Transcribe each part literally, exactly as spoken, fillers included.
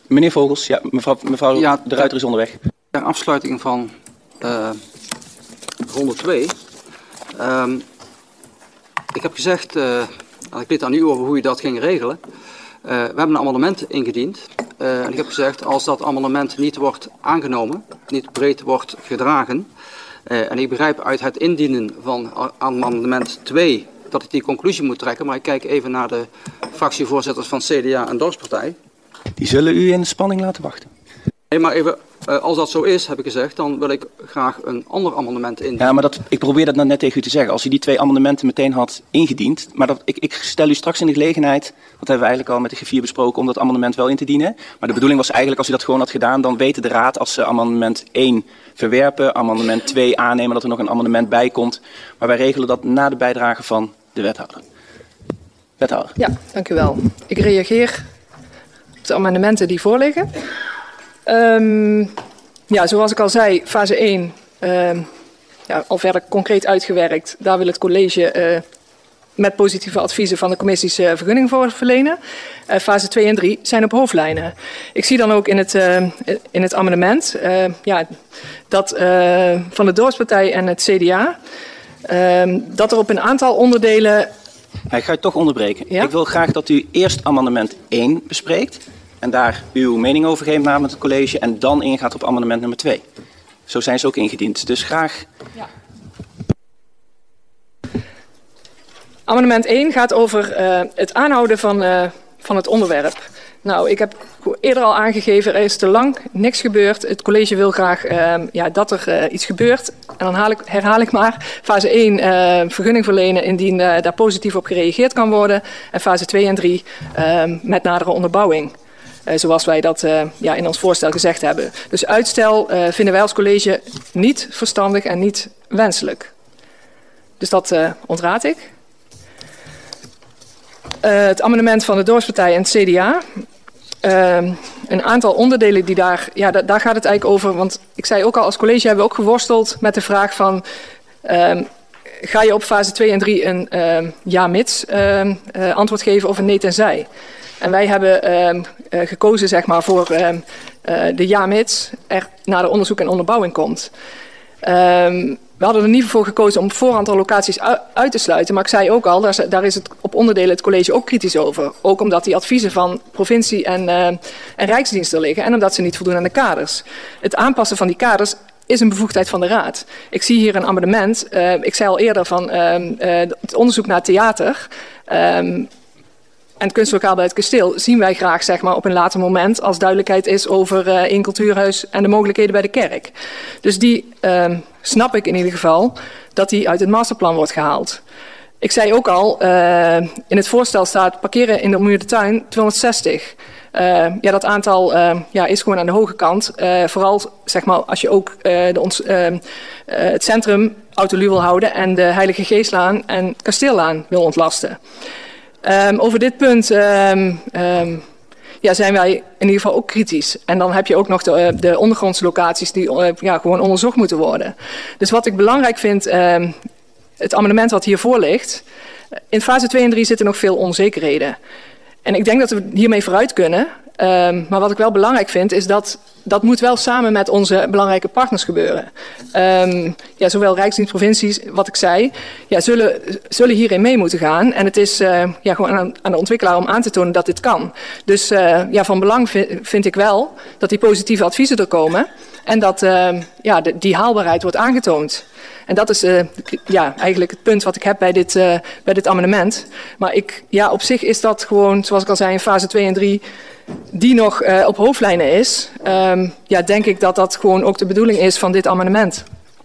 Meneer Vogels, ja, mevrouw, mevrouw ja, de Ruiter is onderweg. Ter afsluiting van uh, ronde twee. Um, ik heb gezegd, uh, en ik liet aan u over hoe u dat ging regelen. Uh, we hebben een amendement ingediend. Uh, en ik heb gezegd, als dat amendement niet wordt aangenomen, niet breed wordt gedragen. Uh, en ik begrijp uit het indienen van amendement twee dat ik die conclusie moet trekken. Maar ik kijk even naar de fractievoorzitters van C D A en Dorpspartij. Die zullen u in de spanning laten wachten. Nee, maar even, uh, als dat zo is, heb ik gezegd, dan wil ik graag een ander amendement indienen. Ja, maar dat, ik probeer dat nou net tegen u te zeggen. Als u die twee amendementen meteen had ingediend, maar dat, ik, ik stel u straks in de gelegenheid, dat hebben we eigenlijk al met de G vier besproken, om dat amendement wel in te dienen. Maar de bedoeling was eigenlijk, als u dat gewoon had gedaan, dan weten de Raad, als ze amendement één verwerpen, amendement twee aannemen, dat er nog een amendement bij komt. Maar wij regelen dat na de bijdrage van de wethouder. Wethouder. Ja, dank u wel. Ik reageer op de amendementen die voorliggen. Um, ja, zoals ik al zei, fase één, um, ja, al verder concreet uitgewerkt. Daar wil het college uh, met positieve adviezen van de commissies uh, vergunning voor verlenen. Uh, fase twee en drie zijn op hoofdlijnen. Ik zie dan ook in het, uh, in het amendement uh, ja, dat uh, van de Dorpspartij en het C D A, uh, dat er op een aantal onderdelen... Ik ga je toch onderbreken. Ja? Ik wil graag dat u eerst amendement één bespreekt. En daar uw mening over geeft namens het college. En dan ingaat op amendement nummer twee. Zo zijn ze ook ingediend. Dus graag... Ja. Amendement één gaat over uh, het aanhouden van, uh, van het onderwerp. Nou, ik heb eerder al aangegeven, er is te lang niks gebeurd. Het college wil graag uh, ja, dat er uh, iets gebeurt. En dan haal ik, herhaal ik maar, fase één uh, vergunning verlenen indien uh, daar positief op gereageerd kan worden. En fase twee en drie uh, met nadere onderbouwing. Uh, zoals wij dat uh, ja, in ons voorstel gezegd hebben. Dus uitstel uh, vinden wij als college niet verstandig en niet wenselijk. Dus dat uh, ontraad ik. Uh, het amendement van de Dorpspartij en het C D A. Uh, een aantal onderdelen die daar... Ja, da daar gaat het eigenlijk over. Want ik zei ook al, als college hebben we ook geworsteld met de vraag van... Uh, ga je op fase twee en drie een uh, ja-mits uh, uh, antwoord geven of een nee tenzij? En wij hebben uh, uh, gekozen zeg maar, voor uh, uh, de ja-mits er naar de onderzoek en onderbouwing komt. Um, we hadden er niet voor gekozen om op voorhand al locaties uit te sluiten. Maar ik zei ook al, daar is, daar is het op onderdelen het college ook kritisch over. Ook omdat die adviezen van provincie en, uh, en Rijksdienst er liggen. En omdat ze niet voldoen aan de kaders. Het aanpassen van die kaders is een bevoegdheid van de Raad. Ik zie hier een amendement. Uh, ik zei al eerder van uh, uh, het onderzoek naar theater... Um, En het kunstlokaal bij het kasteel zien wij graag zeg maar, op een later moment... als duidelijkheid is over uh, één cultuurhuis en de mogelijkheden bij de kerk. Dus die uh, snap ik in ieder geval dat die uit het masterplan wordt gehaald. Ik zei ook al, uh, in het voorstel staat parkeren in de ommuurde tuin tweehonderdzestig. Uh, ja, dat aantal uh, ja, is gewoon aan de hoge kant. Uh, vooral zeg maar, als je ook uh, de ons, uh, uh, het centrum Autoluw wil houden... en de Heilige Geestlaan en Kasteellaan wil ontlasten. Um, over dit punt um, um, ja, zijn wij in ieder geval ook kritisch. En dan heb je ook nog de, de ondergrondse locaties die uh, ja, gewoon onderzocht moeten worden. Dus wat ik belangrijk vind, um, het amendement wat hiervoor ligt... in fase twee en drie zitten nog veel onzekerheden. En ik denk dat we hiermee vooruit kunnen... Um, maar wat ik wel belangrijk vind, is dat dat moet wel samen met onze belangrijke partners gebeuren. Um, ja, zowel Rijksdienst, provincies, wat ik zei, ja, zullen, zullen hierin mee moeten gaan. En het is uh, ja, gewoon aan, aan de ontwikkelaar om aan te tonen dat dit kan. Dus uh, ja, van belang vind, vind ik wel dat die positieve adviezen er komen. En dat uh, ja, de, die haalbaarheid wordt aangetoond. En dat is uh, ja, eigenlijk het punt wat ik heb bij dit, uh, bij dit amendement. Maar ik, ja, op zich is dat gewoon, zoals ik al zei, in fase twee en drie... die nog uh, op hoofdlijnen is, um, ja, denk ik dat dat gewoon ook de bedoeling is van dit amendement.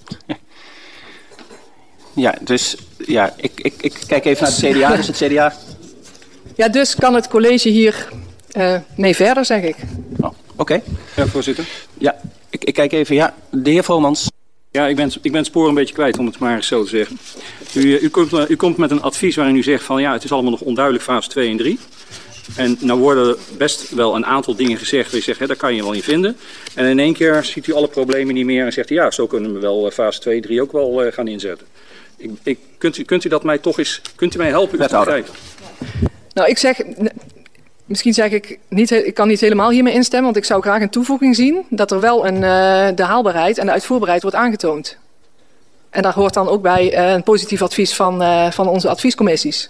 Ja, dus ja, ik, ik, ik kijk even naar het C D A. Dus het C D A... Ja, dus kan het college hier uh, mee verder, zeg ik. Oh, oké. Okay. Ja, voorzitter. Ja, ik, ik kijk even. Ja, de heer Vromans. Ja, ik ben, ik ben het spoor een beetje kwijt, om het maar eens zo te zeggen. U, u, komt, u komt met een advies waarin u zegt van ja, het is allemaal nog onduidelijk fase twee en drie. En nou worden er best wel een aantal dingen gezegd waar je zegt, hè, daar kan je wel in vinden. En in één keer ziet u alle problemen niet meer en zegt ja, zo kunnen we wel fase twee en drie ook wel uh, gaan inzetten. Ik, ik, kunt, u, kunt u dat mij toch eens, kunt u mij helpen u te begrijpen? Nou, ik zeg, misschien zeg ik, niet, ik kan niet helemaal hiermee instemmen, want ik zou graag een toevoeging zien dat er wel een, uh, de haalbaarheid en de uitvoerbaarheid wordt aangetoond. En daar hoort dan ook bij uh, een positief advies van, uh, van onze adviescommissies.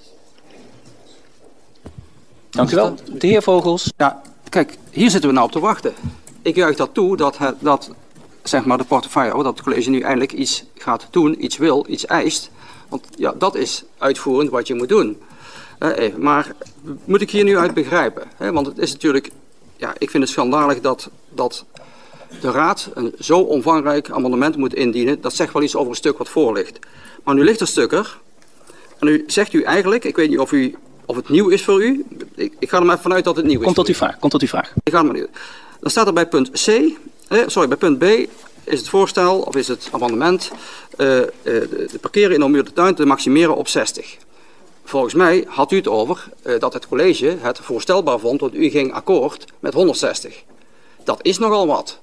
Dank u wel. De heer Vogels. Ja, kijk, hier zitten we nou op te wachten. Ik juich dat toe dat, het, dat zeg maar de portefeuille, dat het college nu eindelijk iets gaat doen, iets wil, iets eist. Want ja, dat is uitvoerend wat je moet doen. Uh, even, maar moet ik hier nu uit begrijpen? Hè? Want het is natuurlijk, ja, ik vind het schandalig dat, dat de Raad een zo omvangrijk amendement moet indienen. Dat zegt wel iets over een stuk wat voor ligt. Maar nu ligt er stuk er. En nu zegt u eigenlijk, ik weet niet of, u, of het nieuw is voor u. Ik, ik ga er maar even vanuit dat het nieuw is. Komt tot uw vraag. Komt tot uw vraag. Ik ga er maar niet. Dan staat er bij punt C, eh, sorry, bij punt B is het voorstel, of is het amendement, uh, uh, de, de parkeren in de ommuurde tuin te maximeren op zestig. Volgens mij had u het over uh, dat het college het voorstelbaar vond, want u ging akkoord met honderdzestig. Dat is nogal wat.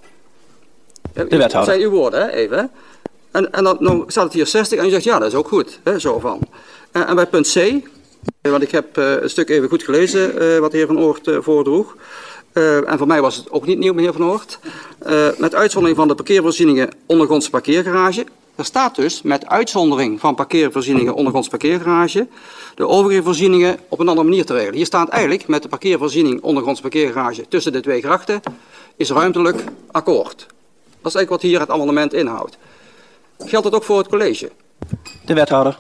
De wethouder. Dat zijn uw woorden, hè, even. Hè? En, en dan, dan staat het hier zestig en u zegt ja, dat is ook goed. Hè, zo van. En, en bij punt C, want ik heb uh, een stuk even goed gelezen uh, wat de heer Van Oort uh, voordroeg. Uh, en voor mij was het ook niet nieuw, meneer Van Oort. Uh, met uitzondering van de parkeervoorzieningen ondergrondse parkeergarage. Er staat dus met uitzondering van parkeervoorzieningen ondergrondse parkeergarage de overige voorzieningen op een andere manier te regelen. Hier staat eigenlijk met de parkeervoorziening ondergrondse parkeergarage tussen de twee grachten is ruimtelijk akkoord. Dat is eigenlijk wat hier het amendement inhoudt. Geldt dat ook voor het college? De wethouder.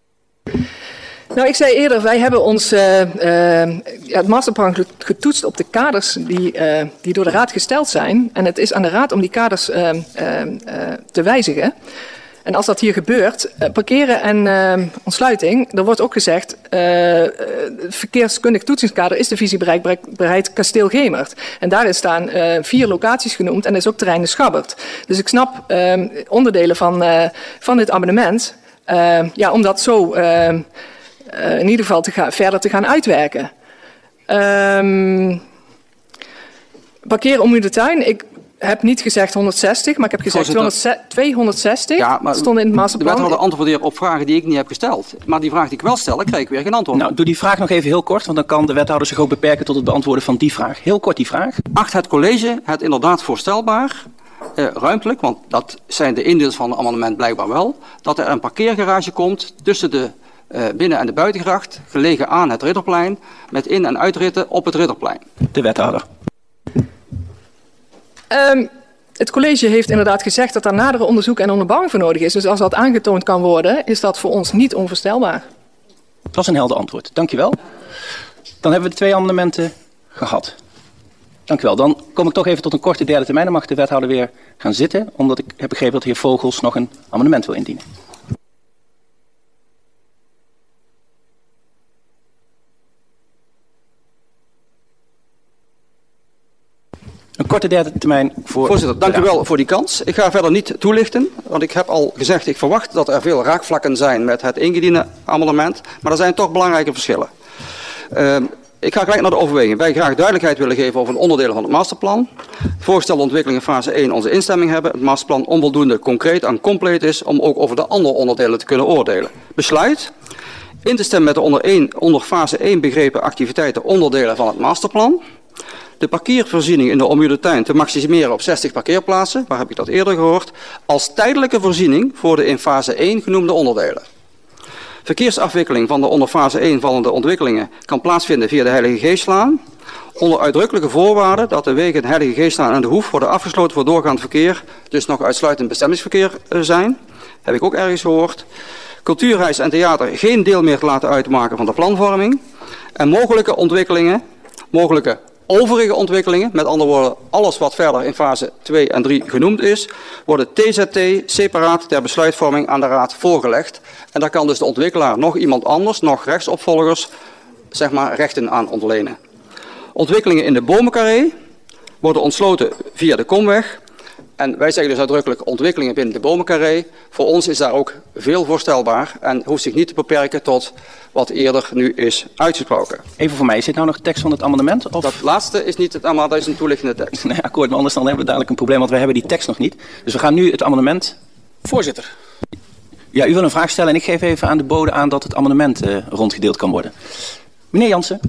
Nou, ik zei eerder, wij hebben ons uh, uh, ja, het masterplan getoetst op de kaders die, uh, die door de Raad gesteld zijn. En het is aan de Raad om die kaders uh, uh, uh, te wijzigen. En als dat hier gebeurt, uh, parkeren en uh, ontsluiting, er wordt ook gezegd, uh, het verkeerskundig toetsingskader is de visiebereikbaarheid Kasteel Gemert. En daarin staan uh, vier locaties genoemd en dat is ook terrein de Schabbert. Dus ik snap uh, onderdelen van, uh, van dit amendement, uh, ja, om dat zo uh, uh, in ieder geval te gaan, verder te gaan uitwerken. Um, parkeren om u de tuin, ik heb niet gezegd honderdzestig, maar ik heb gezegd tweehonderdzestig. Ja, maar stonden in het masterplan. De wethouder antwoordeert op vragen die ik niet heb gesteld. Maar die vraag die ik wel stel, krijg ik weer geen antwoord. Nou, doe die vraag nog even heel kort, want dan kan de wethouder zich ook beperken tot het beantwoorden van die vraag. Heel kort die vraag. Acht het college het inderdaad voorstelbaar, eh, ruimtelijk, want dat zijn de indeels van het amendement blijkbaar wel, dat er een parkeergarage komt tussen de uh, binnen- en de buitengracht, gelegen aan het Ridderplein, met in- en uitritten op het Ridderplein. De wethouder. Um, het college heeft inderdaad gezegd dat daar nadere onderzoek en onderbouwing voor nodig is. Dus als dat aangetoond kan worden, is dat voor ons niet onvoorstelbaar. Dat was een helder antwoord. Dank je wel. Dan hebben we de twee amendementen gehad. Dank u wel. Dan kom ik toch even tot een korte derde termijn. Dan mag de wethouder weer gaan zitten, omdat ik heb begrepen dat de heer Vogels nog een amendement wil indienen. Een korte derde termijn voor... Voorzitter, dank u wel voor die kans. Ik ga verder niet toelichten, want ik heb al gezegd, ik verwacht dat er veel raakvlakken zijn met het ingediende amendement, maar er zijn toch belangrijke verschillen. Uh, ik ga gelijk naar de overweging. Wij graag duidelijkheid willen geven over de onderdelen van het masterplan. Voorgestelde ontwikkelingen fase één onze instemming hebben. Het masterplan onvoldoende concreet en compleet is om ook over de andere onderdelen te kunnen oordelen. Besluit. In te stemmen met de onder, één, onder fase één begrepen activiteiten onderdelen van het masterplan. De parkeervoorziening in de ommuurde tuin te maximeren op zestig parkeerplaatsen, waar heb ik dat eerder gehoord, als tijdelijke voorziening voor de in fase één genoemde onderdelen. Verkeersafwikkeling van de onder fase één vallende ontwikkelingen kan plaatsvinden via de Heilige Geestlaan, onder uitdrukkelijke voorwaarden dat de wegen de Heilige Geestlaan en de Hoef worden afgesloten voor doorgaand verkeer, dus nog uitsluitend bestemmingsverkeer zijn, heb ik ook ergens gehoord. Cultuurhuis en theater geen deel meer te laten uitmaken van de planvorming en mogelijke ontwikkelingen, mogelijke overige ontwikkelingen, met andere woorden alles wat verder in fase twee en drie genoemd is, worden T Z T separaat ter besluitvorming aan de Raad voorgelegd. En daar kan dus de ontwikkelaar nog iemand anders, nog rechtsopvolgers, zeg maar rechten aan ontlenen. Ontwikkelingen in de bomencarré worden ontsloten via de komweg. En wij zeggen dus uitdrukkelijk ontwikkelingen binnen de bomencarré. Voor ons is daar ook veel voorstelbaar en hoeft zich niet te beperken tot wat eerder nu is uitgesproken. Even voor mij, is dit nou nog de tekst van het amendement? Of? Dat laatste is niet het amendement, dat is een toelichtende tekst. Nee, akkoord, maar anders dan hebben we dadelijk een probleem, want wij hebben die tekst nog niet. Dus we gaan nu het amendement... Voorzitter. Ja, u wil een vraag stellen en ik geef even aan de bode aan dat het amendement uh, rondgedeeld kan worden. Meneer Jansen.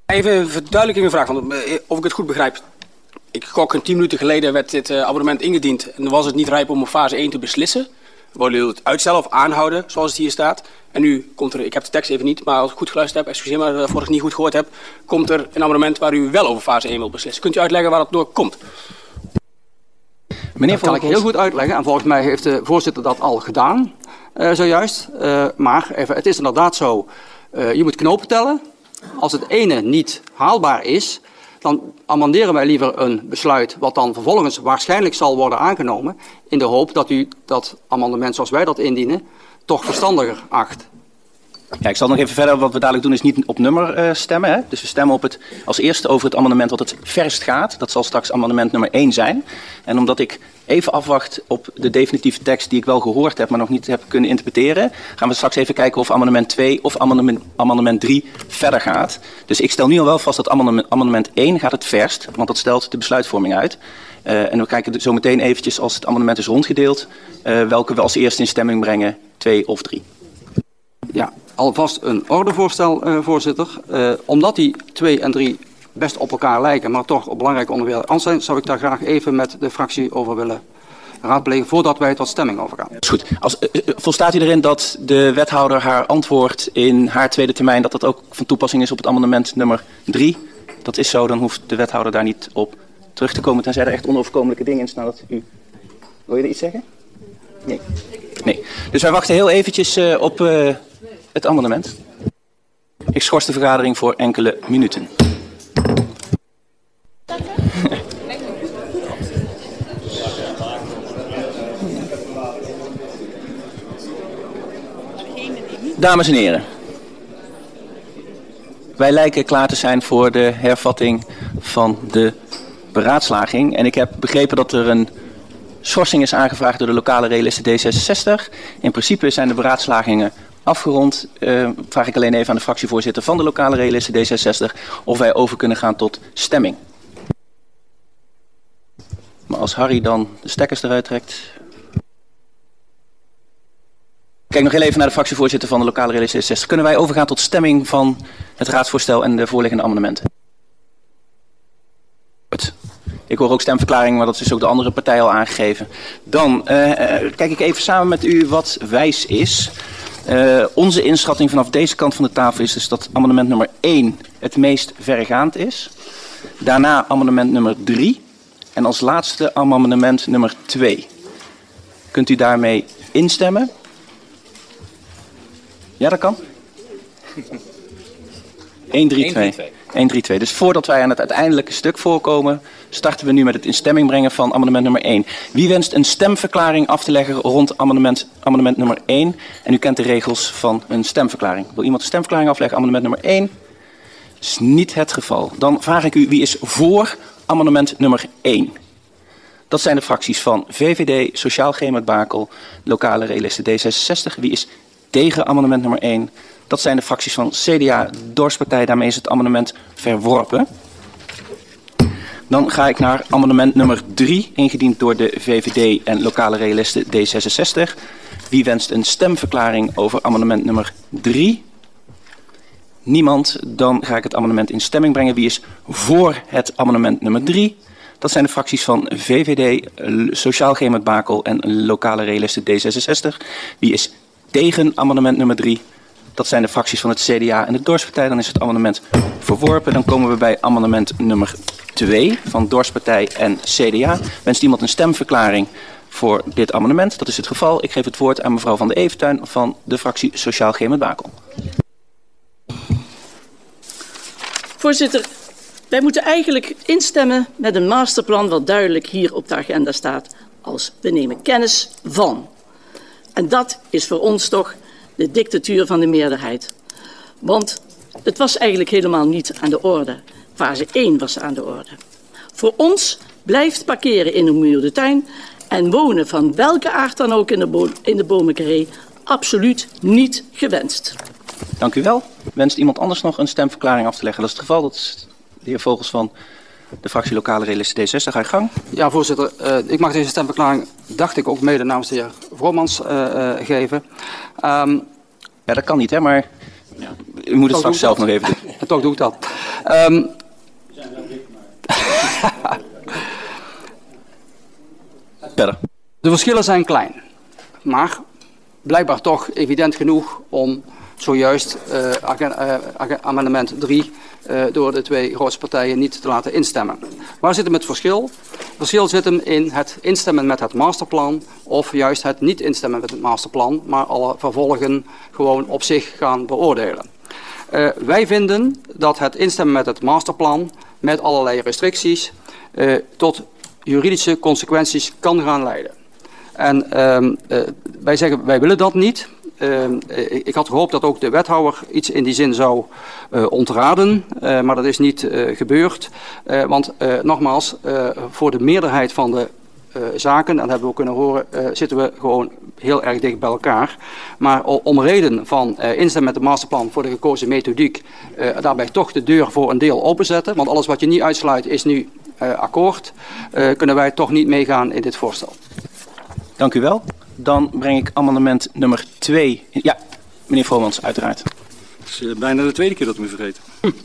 Even een verduidelijking vraag, want of ik het goed begrijp. Ik gok een tien minuten geleden werd dit uh, abonnement ingediend en dan was het niet rijp om op fase één te beslissen. Willen jullie het uitstellen of aanhouden, zoals het hier staat? En nu komt er, ik heb de tekst even niet, maar als ik goed geluisterd heb, excuseer maar voor ik het niet goed gehoord heb, komt er een abonnement waar u wel over fase één wilt beslissen. Kunt u uitleggen waar dat door komt? Meneer, dat kan ik heel goed uitleggen en volgens mij heeft de voorzitter dat al gedaan, uh, zojuist. Uh, maar even, het is inderdaad zo, uh, je moet knopen tellen. Als het ene niet haalbaar is, dan amenderen wij liever een besluit wat dan vervolgens waarschijnlijk zal worden aangenomen, in de hoop dat u dat amendement zoals wij dat indienen toch verstandiger acht. Ja, ik zal nog even verder. Wat we dadelijk doen is niet op nummer uh, stemmen. Hè? Dus we stemmen op het, als eerste over het amendement wat het verst gaat. Dat zal straks amendement nummer één zijn. En omdat ik even afwacht op de definitieve tekst die ik wel gehoord heb, maar nog niet heb kunnen interpreteren, gaan we straks even kijken of amendement twee of amendement, amendement drie verder gaat. Dus ik stel nu al wel vast dat amendement, amendement één gaat het verst, want dat stelt de besluitvorming uit. Uh, en we kijken zo meteen eventjes, als het amendement is rondgedeeld, uh, welke we als eerste in stemming brengen, twee of drie. Ja, alvast een ordevoorstel, uh, voorzitter. Uh, omdat die twee en drie best op elkaar lijken, maar toch op belangrijke onderwerpen anders zijn, zou ik daar graag even met de fractie over willen raadplegen, voordat wij tot stemming overgaan. Dat is goed. Als, uh, volstaat u erin dat de wethouder haar antwoord in haar tweede termijn, dat dat ook van toepassing is op het amendement nummer drie? Dat is zo, dan hoeft de wethouder daar niet op terug te komen, tenzij er echt onoverkomelijke dingen in staan dat u... Wil je er iets zeggen? Nee. Nee. Dus wij wachten heel eventjes uh, op uh, het amendement. Ik schors de vergadering voor enkele minuten. Dames en heren, wij lijken klaar te zijn voor de hervatting van de beraadslaging. En ik heb begrepen dat er een schorsing is aangevraagd door de lokale realisten D zesenzestig. In principe zijn de beraadslagingen afgerond. Uh, vraag ik alleen even aan de fractievoorzitter van de lokale realisten D zesenzestig of wij over kunnen gaan tot stemming. Maar als Harry dan de stekkers eruit trekt... Kijk nog heel even naar de fractievoorzitter van de lokale realisten D zesenzestig. Kunnen wij overgaan tot stemming van het raadsvoorstel en de voorliggende amendementen? Goed. Ik hoor ook stemverklaring, maar dat is ook de andere partij al aangegeven. Dan uh, kijk ik even samen met u wat wijs is. Uh, onze inschatting vanaf deze kant van de tafel is dus dat amendement nummer één het meest verregaand is. Daarna amendement nummer drie. En als laatste amendement nummer twee. Kunt u daarmee instemmen? Ja, dat kan. een drie twee. een drie twee. Dus voordat wij aan het uiteindelijke stuk voorkomen, starten we nu met het in stemming brengen van amendement nummer één. Wie wenst een stemverklaring af te leggen rond amendement, amendement nummer één? En u kent de regels van een stemverklaring. Wil iemand een stemverklaring afleggen? Amendement nummer één? Dat is niet het geval. Dan vraag ik u, wie is voor amendement nummer één? Dat zijn de fracties van V V D, Sociaal Gemert Bakel, lokale realisten D zesenzestig. Wie is tegen amendement nummer één? Dat zijn de fracties van C D A, Dorpspartij. Daarmee is het amendement verworpen. Dan ga ik naar amendement nummer drie, ingediend door de V V D en lokale realisten D zesenzestig. Wie wenst een stemverklaring over amendement nummer drie? Niemand. Dan ga ik het amendement in stemming brengen. Wie is voor het amendement nummer drie? Dat zijn de fracties van V V D, Sociaal Gemert Bakel en lokale realisten D zesenzestig. Wie is tegen amendement nummer drie? Dat zijn de fracties van het C D A en de Dorpspartij. Dan is het amendement verworpen. Dan komen we bij amendement nummer twee van Dorpspartij en C D A. Wenst iemand een stemverklaring voor dit amendement? Dat is het geval. Ik geef het woord aan mevrouw Van de Eventuin van de fractie Sociaal Gemert Bakel. Voorzitter, wij moeten eigenlijk instemmen met een masterplan wat duidelijk hier op de agenda staat als we nemen kennis van. En dat is voor ons toch de dictatuur van de meerderheid. Want het was eigenlijk helemaal niet aan de orde. Fase één was aan de orde. Voor ons blijft parkeren in een muurde tuin en wonen van welke aard dan ook in de, bo in de bomencarré absoluut niet gewenst. Dank u wel. Wenst iemand anders nog een stemverklaring af te leggen? Dat is het geval. Dat is de heer Vogels van de fractie lokale realisten D zesenzestig. Ga je gang. Ja, voorzitter. Uh, ik mag deze stemverklaring, dacht ik, ook mede namens de heer Vromans uh, uh, geven. Um, ja, dat kan niet, hè, maar ja, u moet het straks zelf nog even doen. Toch doe ik dat. Um, Verder. De verschillen zijn klein, maar blijkbaar toch evident genoeg om zojuist uh, uh, amendement drie uh, door de twee grootste partijen niet te laten instemmen. Waar zit hem het verschil? Het verschil zit hem in het instemmen met het masterplan of juist het niet instemmen met het masterplan, maar alle vervolgen gewoon op zich gaan beoordelen. Uh, wij vinden dat het instemmen met het masterplan met allerlei restricties uh, tot juridische consequenties kan gaan leiden. En uh, uh, wij zeggen, wij willen dat niet. Uh, ik had gehoopt dat ook de wethouder iets in die zin zou uh, ontraden, uh, maar dat is niet uh, gebeurd. Uh, want uh, nogmaals, uh, voor de meerderheid van de uh, zaken, en dat hebben we ook kunnen horen, uh, zitten we gewoon heel erg dicht bij elkaar. Maar om reden van uh, instemmen met de masterplan voor de gekozen methodiek, uh, daarbij toch de deur voor een deel openzetten. Want alles wat je niet uitsluit is nu uh, akkoord. Uh, kunnen wij toch niet meegaan in dit voorstel. Dank u wel. Dan breng ik amendement nummer twee. Ja, meneer Vromans, uiteraard. Het is uh, bijna de tweede keer dat u me vergeet.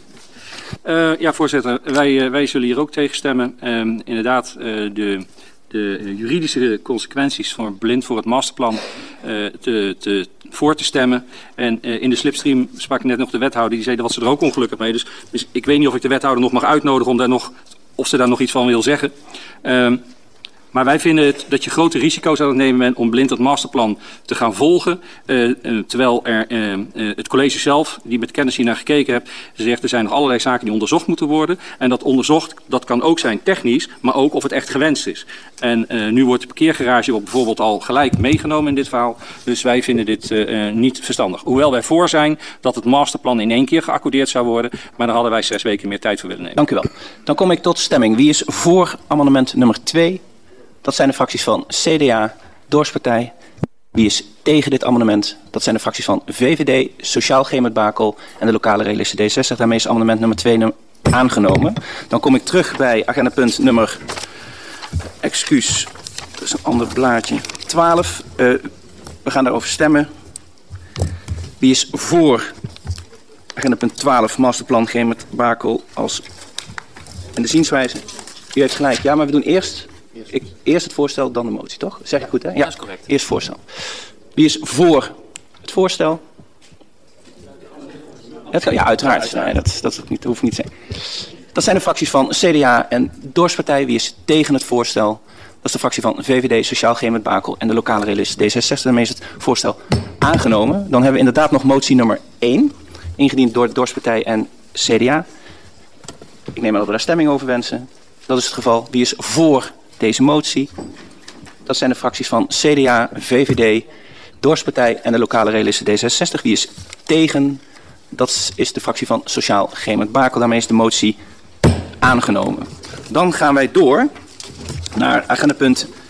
uh, ja, voorzitter, wij, uh, wij zullen hier ook tegen stemmen. Uh, inderdaad, uh, de, de juridische consequenties voor blind voor het masterplan uh, te, te, voor te stemmen. En uh, in de slipstream sprak net nog de wethouder, die zei dat was ze er ook ongelukkig mee. Dus, dus ik weet niet of ik de wethouder nog mag uitnodigen om daar nog, of ze daar nog iets van wil zeggen. Uh, Maar wij vinden het, dat je grote risico's aan het nemen bent om blind het masterplan te gaan volgen. Uh, uh, terwijl er, uh, uh, het college zelf, die met kennis hier naar gekeken heeft, zegt er zijn nog allerlei zaken die onderzocht moeten worden. En dat onderzocht, dat kan ook zijn technisch, maar ook of het echt gewenst is. En uh, nu wordt de parkeergarage bijvoorbeeld al gelijk meegenomen in dit verhaal. Dus wij vinden dit uh, niet verstandig. Hoewel wij voor zijn dat het masterplan in één keer geaccordeerd zou worden. Maar daar hadden wij zes weken meer tijd voor willen nemen. Dank u wel. Dan kom ik tot stemming. Wie is voor amendement nummer twee? Dat zijn de fracties van C D A, Dorpspartij. Wie is tegen dit amendement? Dat zijn de fracties van V V D, Sociaal Gemert Bakel en de lokale realisten D zestig. Daarmee is amendement nummer twee aangenomen. Dan kom ik terug bij agendapunt nummer... Excuus, dat is een ander blaadje. twaalf. Uh, we gaan daarover stemmen. Wie is voor agendapunt twaalf, masterplan Gemert Bakel als... En de zienswijze? U heeft gelijk. Ja, maar we doen eerst... Ik, eerst het voorstel, dan de motie, toch? Zeg ik goed, hè? Ja, dat is correct. Eerst voorstel. Wie is voor het voorstel? Het, ja, uiteraard. Nee, dat, dat niet, hoeft niet te zijn. Dat zijn de fracties van C D A en Dorpspartij. Wie is tegen het voorstel? Dat is de fractie van V V D, Sociaal Gemert Bakel en de lokale realisten D zesenzestig. Daarmee is het voorstel aangenomen. Dan hebben we inderdaad nog motie nummer één. Ingediend door de Dorpspartij en C D A. Ik neem aan dat we daar stemming over wensen. Dat is het geval. Wie is voor deze motie? Dat zijn de fracties van C D A, V V D, Dorpspartij en de lokale realisten D zesenzestig. Wie is tegen? Dat is de fractie van Sociaal Gemert Bakel. Daarmee is de motie aangenomen. Dan gaan wij door naar agendapunt